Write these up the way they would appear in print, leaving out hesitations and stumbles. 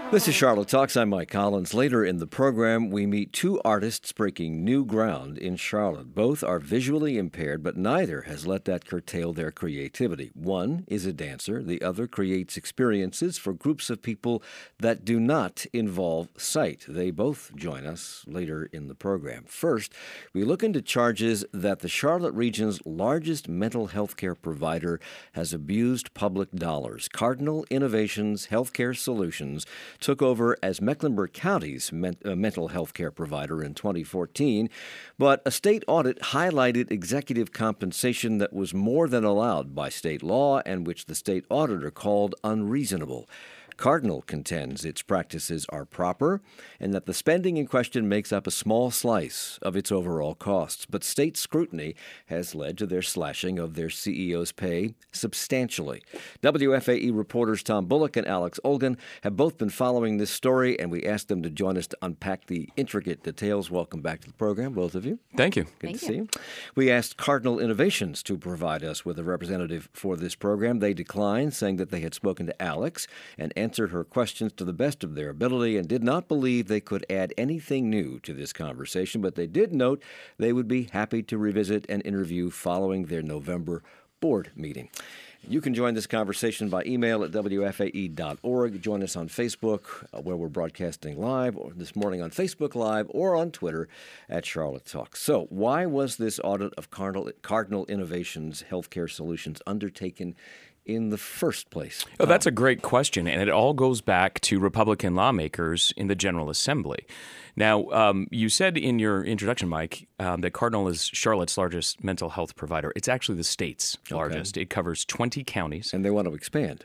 This is Charlotte Talks. I'm Mike Collins. Later in the program, we meet two artists breaking new ground in Charlotte. Both are visually impaired, but neither has let that curtail their creativity. One is a dancer. The other creates experiences for groups of people that do not involve sight. They both join us later in the program. First, we look into charges that the Charlotte region's largest mental health care provider has abused public dollars. Cardinal Innovations Healthcare Solutions took over as Mecklenburg County's mental health care provider in 2014, but a state audit highlighted executive compensation that was more than allowed by state law and which the state auditor called unreasonable. Cardinal contends its practices are proper and that the spending in question makes up a small slice of its overall costs. But state scrutiny has led to their slashing of their CEO's pay substantially. WFAE reporters Tom Bullock and Alex Olgan have both been following this story, and we asked them to join us to unpack the intricate details. Welcome back to the program, both of you. Thank you. Good to see you. We asked Cardinal Innovations to provide us with a representative for this program. They declined, saying that they had spoken to Alex and answered her questions to the best of their ability and did not believe they could add anything new to this conversation, but they did note they would be happy to revisit an interview following their November board meeting. You can join this conversation by email at WFAE.org. Join us on Facebook, where we're broadcasting live, or this morning on Facebook Live, or on Twitter at Charlotte Talks. So why was this audit of Cardinal Innovations Healthcare Solutions undertaken in the first place? Oh, that's a great question, and it all goes back to Republican lawmakers in the General Assembly. Now, you said in your introduction, Mike, that Cardinal is Charlotte's largest mental health provider. It's actually the state's largest. It covers 20 counties. And they want to expand.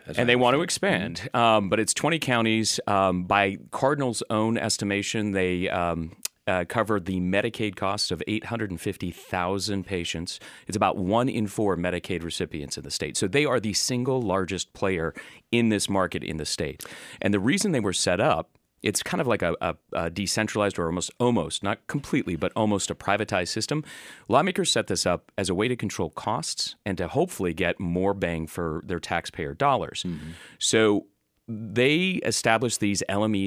But it's 20 counties. By Cardinal's own estimation, they covered the Medicaid costs of 850,000 patients. It's about 1 in 4 Medicaid recipients in the state. So they are the single largest player in this market in the state. And the reason they were set up, it's kind of like a decentralized or almost, not completely, but almost a privatized system. Lawmakers set this up as a way to control costs and to hopefully get more bang for their taxpayer dollars. Mm-hmm. So they established these LME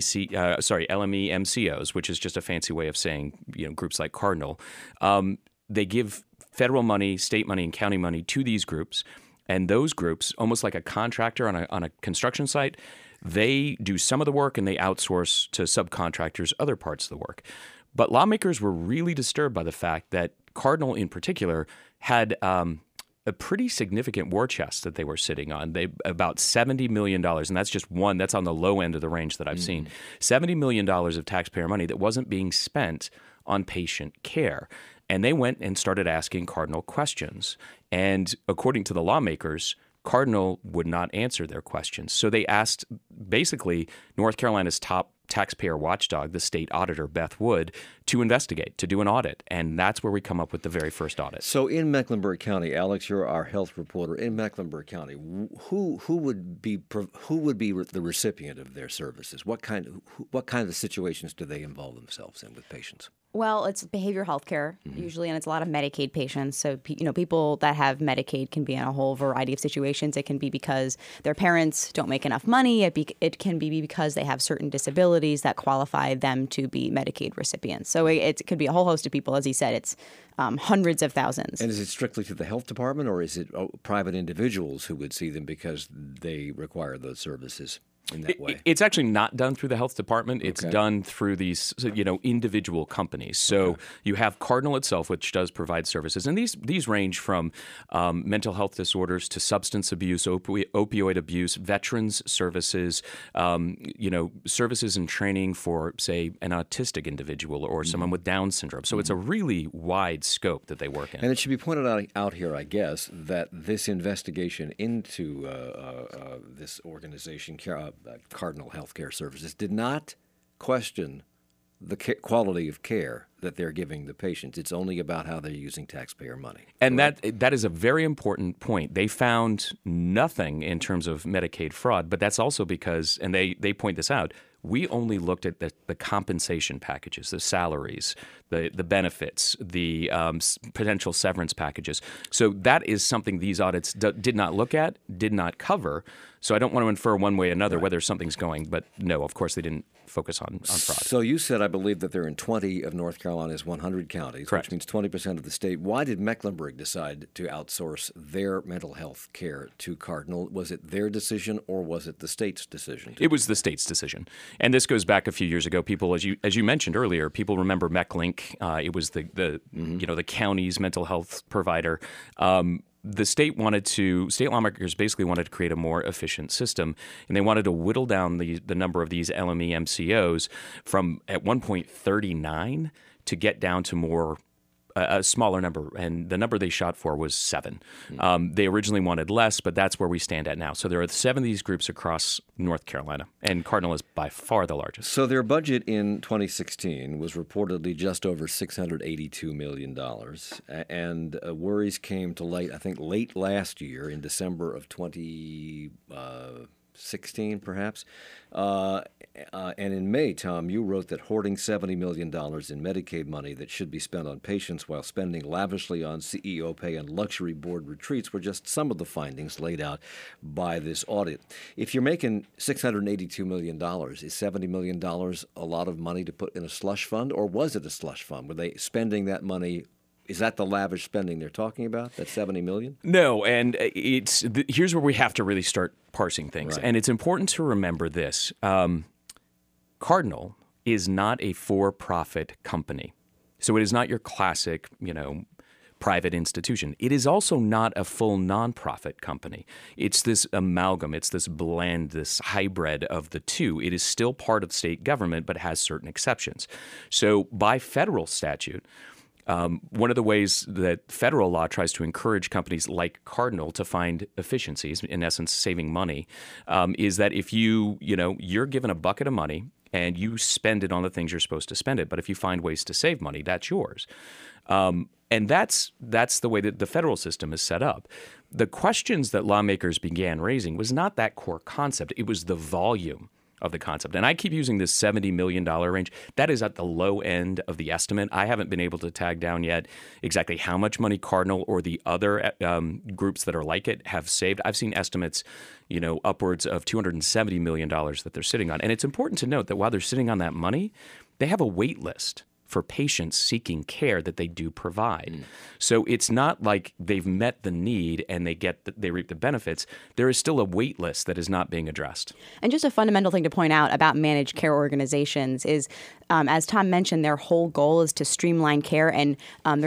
MCOs, which is just a fancy way of saying, groups like Cardinal. They give federal money, state money, and county money to these groups, and those groups, almost like a contractor on a construction site, they do some of the work and they outsource to subcontractors other parts of the work. But lawmakers were really disturbed by the fact that Cardinal, in particular, had a pretty significant war chest that they were sitting on. About $70 million, and that's just one. That's on the low end of the range that I've seen. $70 million of taxpayer money that wasn't being spent on patient care. And they went and started asking Cardinal questions. And according to the lawmakers, Cardinal would not answer their questions. So they asked basically North Carolina's top taxpayer watchdog, the state auditor, Beth Wood, to investigate, to do an audit. And that's where we come up with the very first audit. So in Mecklenburg County, Alex, you're our health reporter. In Mecklenburg County, who would be the recipient of their services? What kind of situations do they involve themselves in with patients? Well, it's behavioral health care usually, and it's a lot of Medicaid patients. So, people that have Medicaid can be in a whole variety of situations. It can be because their parents don't make enough money. It can be because they have certain disabilities that qualify them to be Medicaid recipients. So it could be a whole host of people. As he said, it's hundreds of thousands. And is it strictly to the health department, or is it private individuals who would see them because they require those services? In that way. It's actually not done through the health department. It's done through these, individual companies. So you have Cardinal itself, which does provide services, and these range from mental health disorders to substance abuse, opioid abuse, veterans services, services and training for, say, an autistic individual or someone with Down syndrome. So it's a really wide scope that they work in. And it should be pointed out here, I guess, that this investigation into this organization, Cardinal Healthcare Services, did not question the quality of care that they're giving the patients. It's only about how they're using taxpayer money. And that is a very important point. They found nothing in terms of Medicaid fraud, but that's also because, and they point this out, we only looked at the compensation packages, the salaries, the benefits, the potential severance packages. So that is something these audits did not look at, did not cover. So I don't want to infer one way or another whether something's going, but no, of course they didn't focus on fraud. So you said, I believe, that they're in 20 of North Carolina's 100 counties, Correct. which means 20% of the state. Why did Mecklenburg decide to outsource their mental health care to Cardinal? Was it their decision or was it the state's decision? It was the state's decision. And this goes back a few years ago. People, as you mentioned earlier, people remember MecLink. It was the county's mental health provider. The state lawmakers basically wanted to create a more efficient system, and they wanted to whittle down the number of these LME MCOs from, at one point, 39 to get down to a smaller number, and the number they shot for was 7. They originally wanted less, but that's where we stand at now. So there are 7 of these groups across North Carolina, and Cardinal is by far the largest. So their budget in 2016 was reportedly just over $682 million, and worries came to light, I think, late last year in December of 2016, perhaps. And in May, Tom, you wrote that hoarding $70 million in Medicaid money that should be spent on patients while spending lavishly on CEO pay and luxury board retreats were just some of the findings laid out by this audit. If you're making $682 million, is $70 million a lot of money to put in a slush fund, or was it a slush fund? Were they spending that money? Is that the lavish spending they're talking about, that $70 million? No, and here's where we have to really start parsing things. Right. And it's important to remember this. Cardinal is not a for-profit company. So it is not your classic, private institution. It is also not a full nonprofit company. It's this amalgam. It's this blend, this hybrid of the two. It is still part of state government, but has certain exceptions. So by federal statute, one of the ways that federal law tries to encourage companies like Cardinal to find efficiencies, in essence, saving money, is that if you're given a bucket of money and you spend it on the things you're supposed to spend it, but if you find ways to save money, that's yours. And that's the way that the federal system is set up. The questions that lawmakers began raising was not that core concept. It was the volume of the concept. And I keep using this $70 million range. That is at the low end of the estimate. I haven't been able to tag down yet exactly how much money Cardinal or the other groups that are like it have saved. I've seen estimates, upwards of $270 million that they're sitting on. And it's important to note that while they're sitting on that money, they have a wait list for patients seeking care that they do provide. So it's not like they've met the need and they reap the benefits. There is still a wait list that is not being addressed. And just a fundamental thing to point out about managed care organizations is, as Tom mentioned, their whole goal is to streamline care, and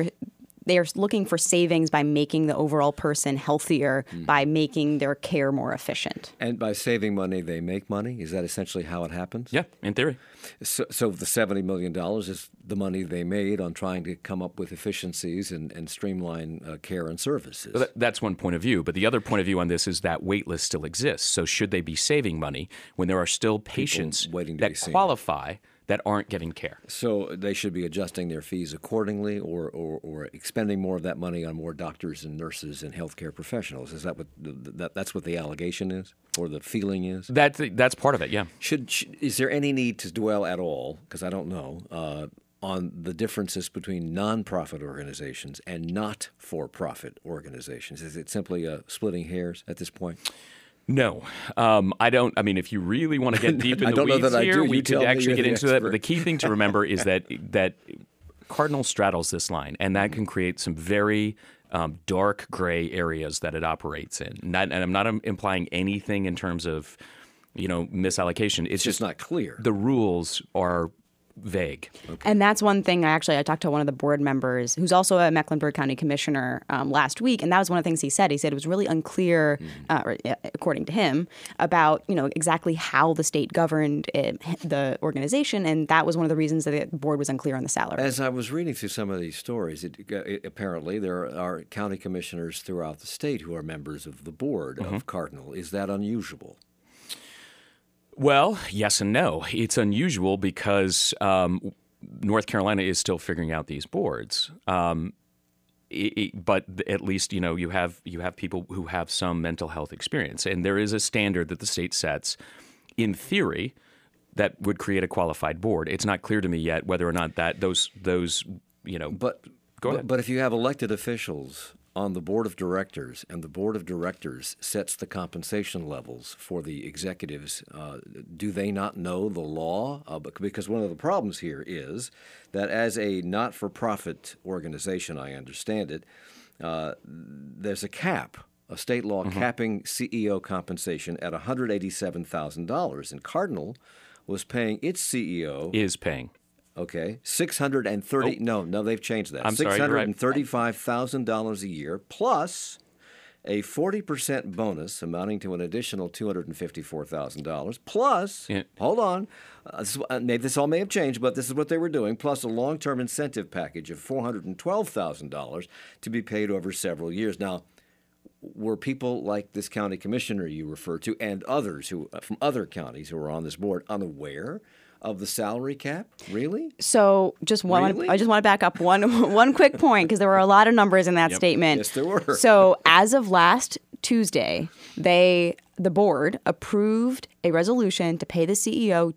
they are looking for savings by making the overall person healthier, by making their care more efficient. And by saving money, they make money? Is that essentially how it happens? Yeah, in theory. So the $70 million is the money they made on trying to come up with efficiencies and streamline care and services. Well, that's one point of view. But the other point of view on this is that wait list still exists. So should they be saving money when there are still patients that qualify that aren't getting care? So they should be adjusting their fees accordingly, or expending more of that money on more doctors and nurses and healthcare professionals. Is that that's what the allegation is, or the feeling is? That's part of it. Yeah. Is there any need to dwell at all? Because I don't know. On the differences between nonprofit organizations and not-for-profit organizations? Is it simply splitting hairs at this point? No, I don't. I mean, if you really want to get deep in the weeds here, we could actually get into that. But the key thing to remember is that Cardinal straddles this line, and that can create some very dark gray areas that it operates in. And I'm not implying anything in terms of, misallocation. It's just not clear. The rules are vague. Okay. And that's one thing. I talked to one of the board members who's also a Mecklenburg County commissioner last week, and that was one of the things he said. He said it was really unclear, according to him, about exactly how the state governed the organization, and that was one of the reasons that the board was unclear on the salary. As I was reading through some of these stories, apparently there are county commissioners throughout the state who are members of the board of Cardinal. Is that unusual? Well, yes and no. It's unusual because North Carolina is still figuring out these boards. But at least you have people who have some mental health experience, and there is a standard that the state sets, in theory, that would create a qualified board. It's not clear to me yet whether or not that those. Go ahead. But if you have elected officials on the board of directors, and the board of directors sets the compensation levels for the executives, do they not know the law? Because one of the problems here is that as a not-for-profit organization, I understand it, there's a cap, a state law capping CEO compensation at $187,000, and Cardinal was paying its CEO... Is paying. Okay, $630. Oh. No, they've changed that. I'm sorry, you're right. $635,000 a year plus a 40% bonus amounting to an additional $254,000 plus. Hold on, maybe this all may have changed, but this is what they were doing. Plus a long-term incentive package of $412,000 to be paid over several years. Now, were people like this county commissioner you refer to and others who from other counties who were on this board unaware of the salary cap? Really? So I just want to back up one quick point, because there were a lot of numbers in that statement. Yes, there were. So as of last Tuesday, the board approved a resolution to pay the CEO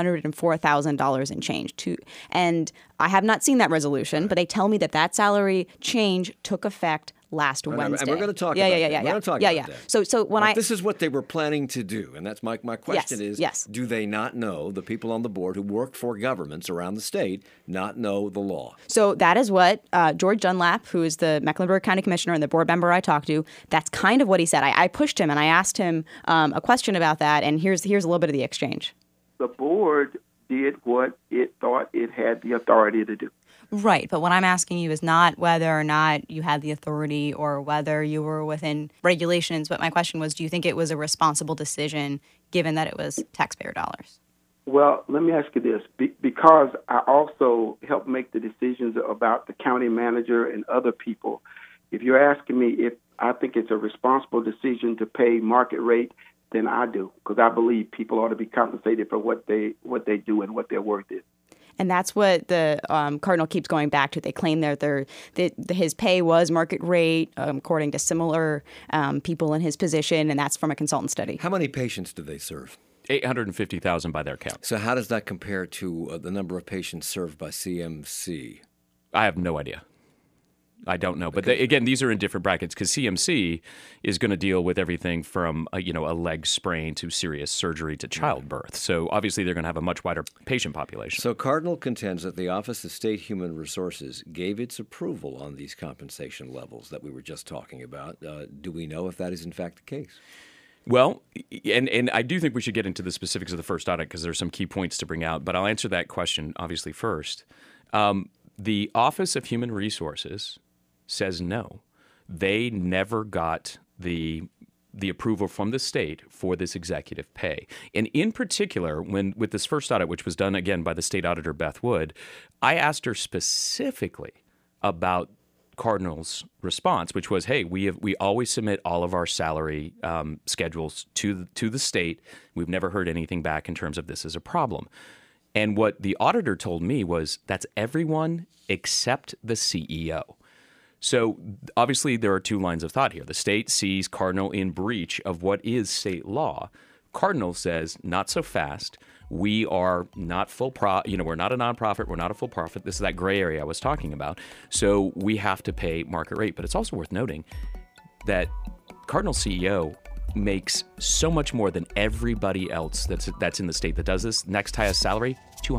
$204,000 in change. And I have not seen that resolution, but they tell me that salary change took effect last Wednesday. And we're going to talk about that. We're going to talk about that. So when this is what they were planning to do, and that's my question is, do they not know, the people on the board who work for governments around the state, not know the law? So that is what George Dunlap, who is the Mecklenburg County Commissioner and the board member I talked to, that's kind of what he said. I pushed him and I asked him a question about that, and here's a little bit of the exchange. The board did what it thought it had the authority to do. Right, but what I'm asking you is not whether or not you had the authority or whether you were within regulations, but my question was, do you think it was a responsible decision given that it was taxpayer dollars? Well, let me ask you this, because I also help make the decisions about the county manager and other people. If you're asking me if I think it's a responsible decision to pay market rate, then I do, because I believe people ought to be compensated for what they do and what their worth is. And that's what the Cardinal keeps going back to. They claim that his pay was market rate, according to similar people in his position, and that's from a consultant study. How many patients do they serve? 850,000 by their count. So how does that compare to the number of patients served by CMC? I have no idea. I don't know. But again, these are in different brackets because CMC is going to deal with everything from a leg sprain to serious surgery to childbirth. So obviously they're going to have a much wider patient population. So Cardinal contends that the Office of State Human Resources gave its approval on these compensation levels that we were just talking about. Do we know if that is in fact the case? Well, and I do think we should get into the specifics of the first audit because there's some key points to bring out. But I'll answer that question obviously first. The Office of Human Resources says no. They never got the approval from the state for this executive pay. And in particular, with this first audit, which was done again by the state auditor, Beth Wood, I asked her specifically about Cardinal's response, which was, hey, we always submit all of our salary schedules to the state. We've never heard anything back in terms of this as a problem. And what the auditor told me was that's everyone except the CEO. So obviously there are two lines of thought here. The state sees Cardinal in breach of what is state law. Cardinal says, not so fast. We are not we're not a nonprofit. We're not a full profit. This is that gray area I was talking about. So we have to pay market rate. But it's also worth noting that Cardinal CEO makes so much more than everybody else that's in the state that does this. Next highest salary,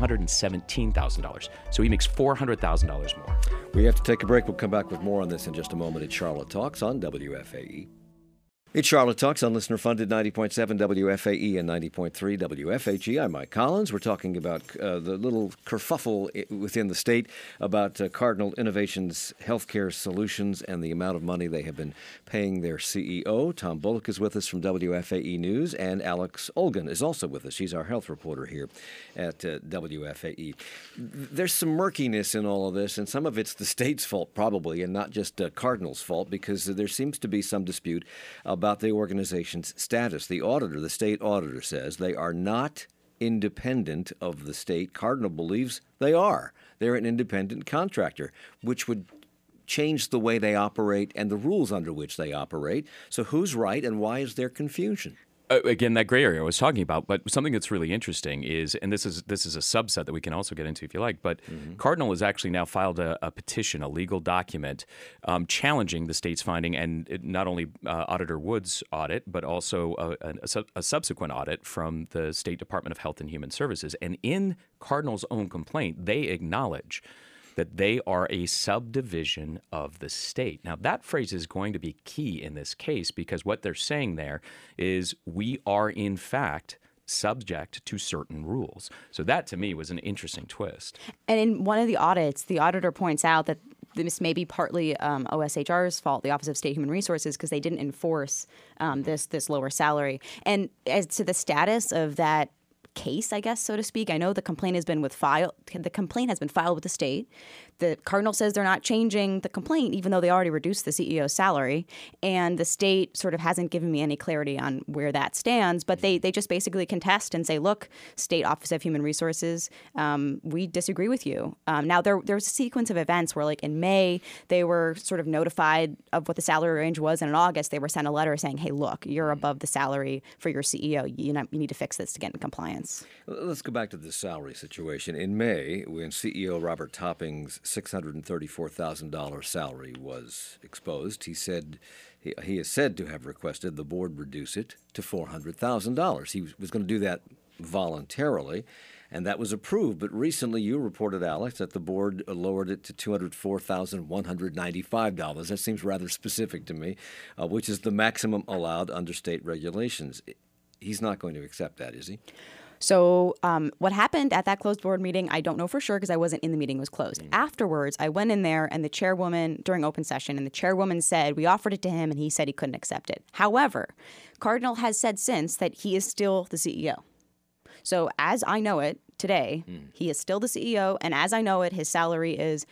$217,000. So he makes $400,000 more. We have to take a break. We'll come back with more on this in just a moment. It's Charlotte Talks on WFAE. It's Charlotte Talks on listener-funded 90.7 WFAE and 90.3 WFHE. I'm Mike Collins. We're talking about the little kerfuffle within the state about Cardinal Innovations Healthcare Solutions and the amount of money they have been paying their CEO. Tom Bullock is with us from WFAE News, and Alex Olgan is also with us. She's our health reporter here at WFAE. There's some murkiness in all of this, and some of it's the state's fault probably, and not just Cardinal's fault, because there seems to be some dispute about the organization's status. The state auditor says they are not independent of the state. Cardinal believes they are. They're an independent contractor, which would change the way they operate and the rules under which they operate. So who's right and why is there confusion? Again, that gray area I was talking about, but something that's really interesting is, and this is a subset that we can also get into if you like, but Cardinal has actually now filed a petition, a legal document, challenging the state's finding, and not only Auditor Wood's audit, but also a subsequent audit from the State Department of Health and Human Services. And in Cardinal's own complaint, they acknowledge that they are a subdivision of the state. Now, that phrase is going to be key in this case because what they're saying there is we are, in fact, subject to certain rules. So that, to me, was an interesting twist. And in one of the audits, the auditor points out that this may be partly OSHR's fault, the Office of State Human Resources, because they didn't enforce this lower salary. And as to the status of that case, I guess, so to speak, I know the complaint has been filed with the state. The Cardinal says they're not changing the complaint, even though they already reduced the CEO's salary. And the state sort of hasn't given me any clarity on where that stands. But they just basically contest and say, look, State Office of Human Resources, we disagree with you. Now, there was a sequence of events where, like in May, they were sort of notified of what the salary range was. And in August, they were sent a letter saying, hey, look, you're above the salary for your CEO. You need to fix this to get in compliance. Let's go back to the salary situation. In May, when CEO Robert Topping's $634,000 salary was exposed, he is said to have requested the board reduce it to $400,000. He was going to do that voluntarily, and that was approved. But recently you reported, Alex, that the board lowered it to $204,195. That seems rather specific to me, which is the maximum allowed under state regulations. He's not going to accept that, is he? So what happened at that closed board meeting, I don't know for sure because I wasn't in the meeting. It was closed. Afterwards, I went in there and the chairwoman during open session, and the chairwoman said we offered it to him and he said he couldn't accept it. However, Cardinal has said since that he is still the CEO. So as I know it today, he is still the CEO. And as I know it, his salary is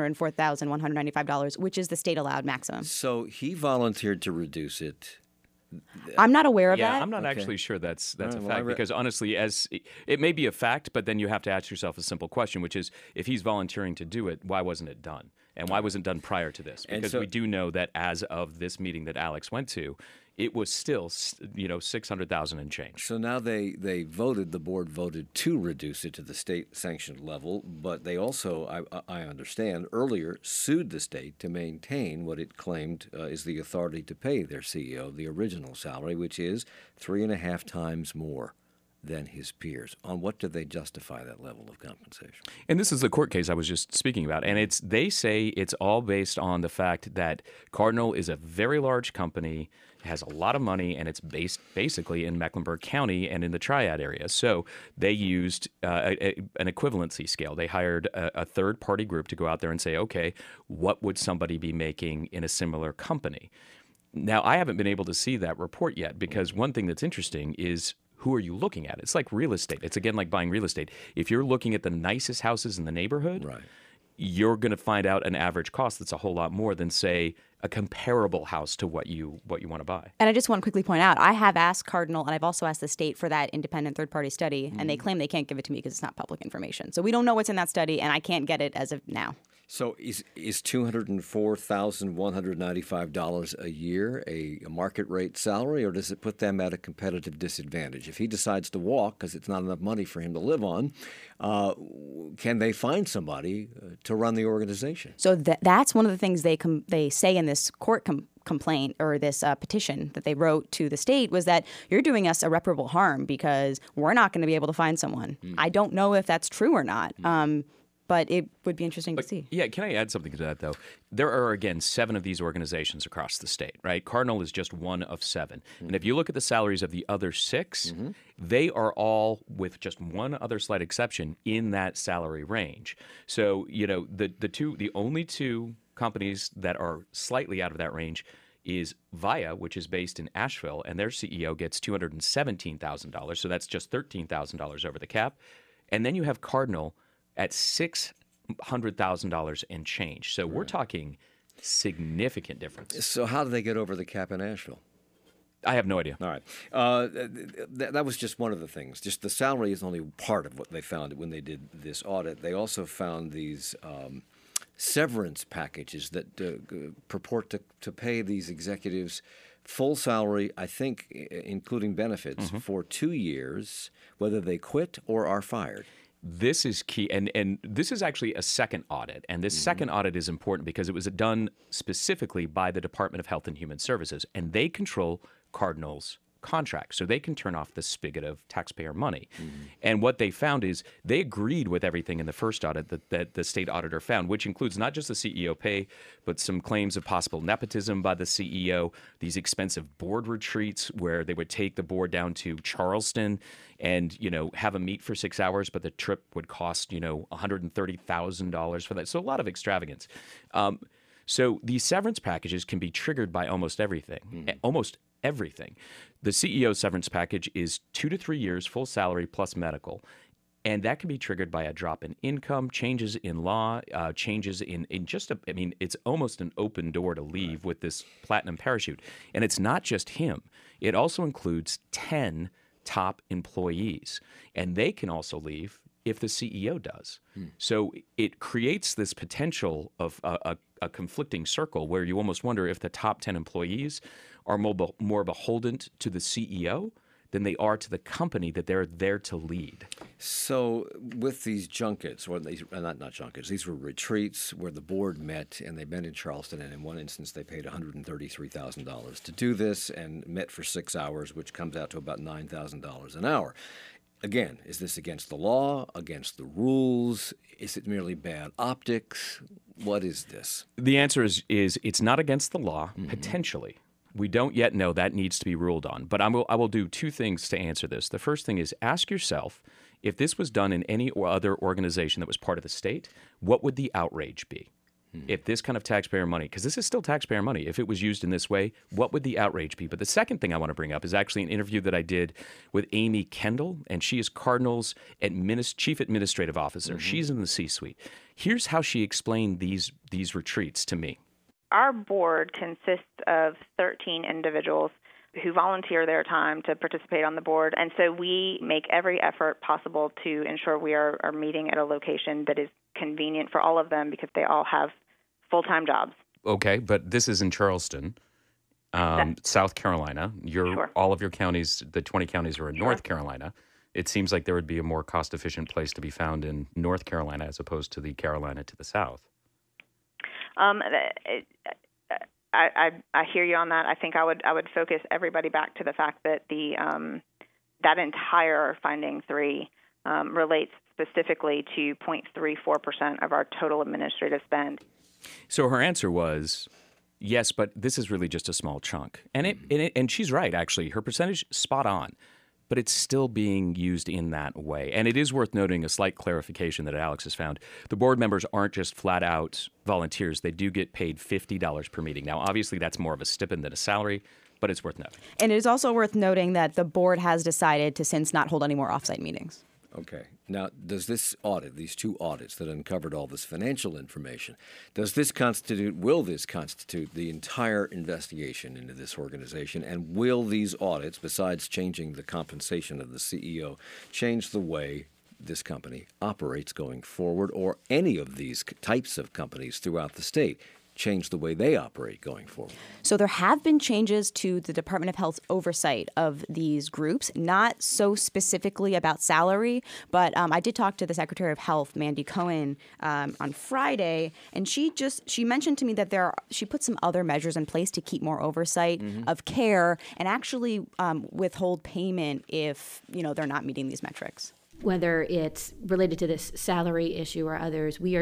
$204,195, which is the state allowed maximum. So he volunteered to reduce it. I'm not aware of that. Yeah, I'm not actually sure that's a fact because honestly, as it may be a fact, but then you have to ask yourself a simple question, which is if he's volunteering to do it, why wasn't it done? And why wasn't it done prior to this? Because we do know that as of this meeting that Alex went to, it was still, $600,000 and change. So now the board voted to reduce it to the state-sanctioned level, but they also, I understand, earlier sued the state to maintain what it claimed is the authority to pay their CEO the original salary, which is 3.5 times more than his peers. On what do they justify that level of compensation? And this is the court case I was just speaking about. And they say it's all based on the fact that Cardinal is a very large company, has a lot of money, and it's based basically in Mecklenburg County and in the Triad area. So they used an equivalency scale. They hired a third-party group to go out there and say, okay, what would somebody be making in a similar company? Now, I haven't been able to see that report yet because one thing that's interesting is who are you looking at? It's like real estate. It's again like buying real estate. If you're looking at the nicest houses in the neighborhood, right, you're going to find out an average cost that's a whole lot more than, say, a comparable house to what you want to buy. And I just want to quickly point out, I have asked Cardinal and I've also asked the state for that independent third-party study, and they claim they can't give it to me because it's not public information. So we don't know what's in that study, and I can't get it as of now. So is $204,195 a year a market rate salary, or does it put them at a competitive disadvantage? If he decides to walk because it's not enough money for him to live on, can they find somebody to run the organization? So that's one of the things they say in this court complaint or this petition that they wrote to the state was that you're doing us irreparable harm because we're not going to be able to find someone. I don't know if that's true or not. But it would be interesting to see. Yeah, can I add something to that, though? There are, again, 7 of these organizations across the state, right? Cardinal is just one of 7. And if you look at the salaries of the other 6, they are all, with just one other slight exception, in that salary range. So, the only 2 companies that are slightly out of that range is Via, which is based in Asheville, and their CEO gets $217,000. So that's just $13,000 over the cap. And then you have Cardinal at $600,000 and change. So we're talking significant difference. So how do they get over the cap in Asheville? I have no idea. All right. That was just one of the things. Just the salary is only part of what they found when they did this audit. They also found these severance packages that purport to pay these executives full salary, I think, including benefits, for 2 years, whether they quit or are fired. This is key, and this is actually a second audit, and this second audit is important because it was done specifically by the Department of Health and Human Services, and they control Cardinal's contract, so they can turn off the spigot of taxpayer money. And what they found is they agreed with everything in the first audit that the state auditor found, which includes not just the CEO pay, but some claims of possible nepotism by the CEO, these expensive board retreats where they would take the board down to Charleston and, have a meet for 6 hours, but the trip would cost, $130,000 for that. So a lot of extravagance. So these severance packages can be triggered by almost everything, almost everything. The CEO severance package is 2 to 3 years, full salary plus medical. And that can be triggered by a drop in income, changes in law, changes in just, it's almost an open door to leave with this platinum parachute. And it's not just him. It also includes 10 top employees. And they can also leave if the CEO does. So it creates this potential of a conflicting circle where you almost wonder if the top 10 employees are more beholden to the CEO than they are to the company that they're there to lead. So with these junkets, or these, not junkets, these were retreats where the board met, and they met in Charleston, and in one instance they paid $133,000 to do this and met for 6 hours, which comes out to about $9,000 an hour. Again, is this against the law, against the rules? Is it merely bad optics? What is this? The answer is it's not against the law, potentially. We don't yet know. That needs to be ruled on. But I will do two things to answer this. The first thing is ask yourself, if this was done in any other organization that was part of the state, what would the outrage be? If this kind of taxpayer money, because this is still taxpayer money, if it was used in this way, what would the outrage be? But the second thing I want to bring up is actually an interview that I did with Amy Kendall, and she is Cardinal's Chief Administrative Officer. She's in the C-suite. Here's how she explained these retreats to me. Our board consists of 13 individuals who volunteer their time to participate on the board, and so we make every effort possible to ensure we are meeting at a location that is convenient for all of them because they all have full-time jobs. Okay, but this is in Charleston, South Carolina. Sure. All of your counties, the 20 counties are in North Carolina. It seems like there would be a more cost-efficient place to be found in North Carolina as opposed to the Carolina to the south. I hear you on that. I think I would focus everybody back to the fact that that entire finding 3 relates specifically to 0.34% of our total administrative spend. So her answer was, yes, but this is really just a small chunk. And she's right, actually. Her percentage, spot on. But it's still being used in that way. And it is worth noting a slight clarification that Alex has found. The board members aren't just flat-out volunteers. They do get paid $50 per meeting. Now, obviously, that's more of a stipend than a salary, but it's worth noting. And it is also worth noting that the board has decided to since not hold any more offsite meetings. Okay. Now, does this audit, these 2 audits that uncovered all this financial information, will this constitute the entire investigation into this organization? And will these audits, besides changing the compensation of the CEO, change the way this company operates going forward, or any of these types of companies throughout the state change the way they operate going forward? So there have been changes to the Department of Health's oversight of these groups, not so specifically about salary, but I did talk to the Secretary of Health, Mandy Cohen, on Friday, and she mentioned to me that she put some other measures in place to keep more oversight of care and actually withhold payment if they're not meeting these metrics. Whether it's related to this salary issue or others, we are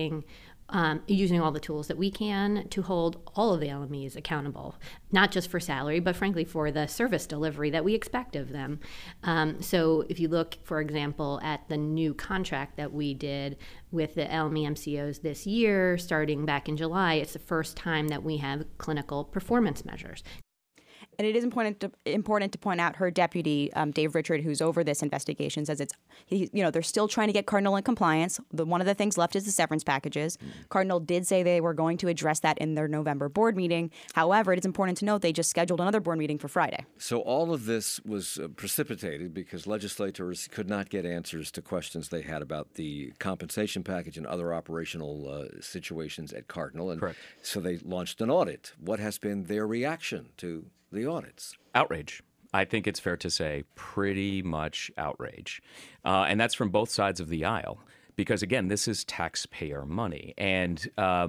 using all the tools that we can to hold all of the LMEs accountable, not just for salary, but frankly for the service delivery that we expect of them. So if you look, for example, at the new contract that we did with the LME MCOs this year, starting back in July, it's the first time that we have clinical performance measures. And it is important to point out her deputy, Dave Richard, who's over this investigation, says they're still trying to get Cardinal in compliance. One of the things left is the severance packages. Cardinal did say they were going to address that in their November board meeting. However, it is important to note they just scheduled another board meeting for Friday. So all of this was precipitated because legislators could not get answers to questions they had about the compensation package and other operational situations at Cardinal. And Correct. So they launched an audit. What has been their reaction to the audits? Outrage. I think it's fair to say pretty much outrage. And that's from both sides of the aisle. Because, again, this is taxpayer money. And,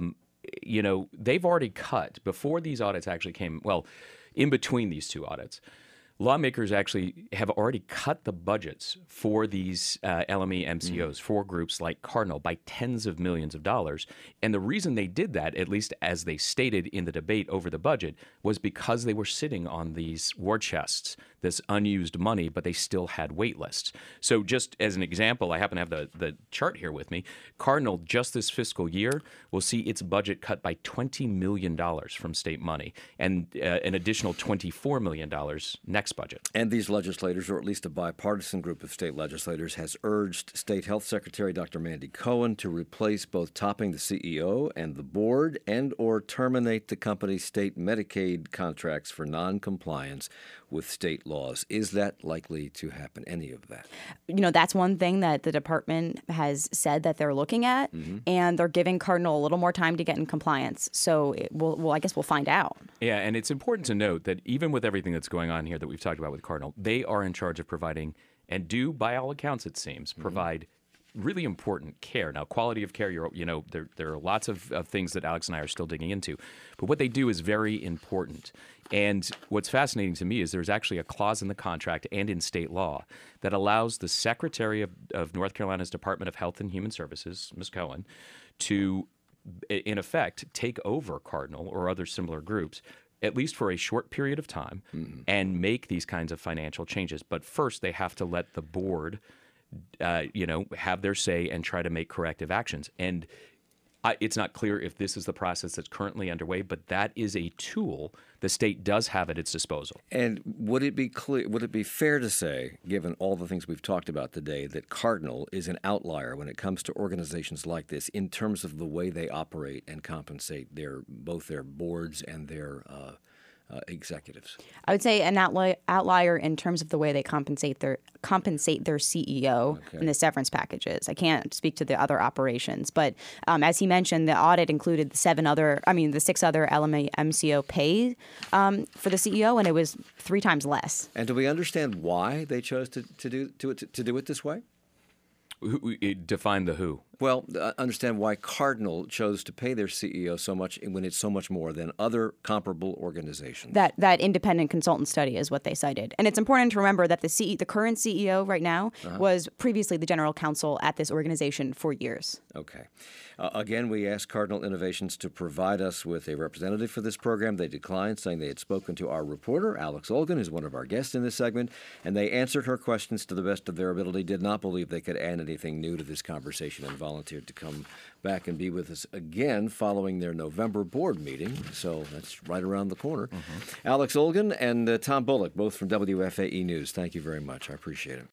they've already cut, before these audits actually came, well, in between these two audits, lawmakers actually have already cut the budgets for these LME MCOs, for groups like Cardinal, by tens of millions of dollars. And the reason they did that, at least as they stated in the debate over the budget, was because they were sitting on these war chests, this unused money, but they still had wait lists. So just as an example, I happen to have the chart here with me. Cardinal, just this fiscal year, will see its budget cut by $20 million from state money, and an additional $24 million next budget. And these legislators, or at least a bipartisan group of state legislators, has urged State Health Secretary Dr. Mandy Cohen to replace both topping the CEO and the board, and or terminate the company's state Medicaid contracts for noncompliance with state laws. Is that likely to happen, any of that? That's one thing that the department has said that they're looking at, and they're giving Cardinal a little more time to get in compliance. So I guess we'll find out. Yeah, and it's important to note that even with everything that's going on here that we've talked about with Cardinal, they are in charge of providing, and do, by all accounts it seems, provide really important care. Now, quality of care, there are lots of things that Alex and I are still digging into, but what they do is very important. And what's fascinating to me is there's actually a clause in the contract and in state law that allows the Secretary of North Carolina's Department of Health and Human Services, Ms. Cohen, to, in effect, take over Cardinal or other similar groups, at least for a short period of time, and make these kinds of financial changes. But first, they have to let the board have their say and try to make corrective actions. And it's not clear if this is the process that's currently underway, but that is a tool the state does have at its disposal. And would it be fair to say, given all the things we've talked about today, that Cardinal is an outlier when it comes to organizations like this in terms of the way they operate and compensate both their boards and their executives? I would say an outlier in terms of the way they compensate their CEO in the severance packages. I can't speak to the other operations, but as he mentioned, the audit included the 6 other LME MCO pay for the CEO, and it was 3 times less. And do we understand why they chose to do it this way? Define the who. Well, understand why Cardinal chose to pay their CEO so much when it's so much more than other comparable organizations. That independent consultant study is what they cited. And it's important to remember that the current CEO right now was previously the general counsel at this organization for years. Okay. Again, we asked Cardinal Innovations to provide us with a representative for this program. They declined, saying they had spoken to our reporter, Alex Olgin, who's one of our guests in this segment, and they answered her questions to the best of their ability, did not believe they could add anything new to this conversation, and volunteered to come back and be with us again following their November board meeting. So that's right around the corner. Alex Olgin and Tom Bullock, both from WFAE News. Thank you very much. I appreciate it.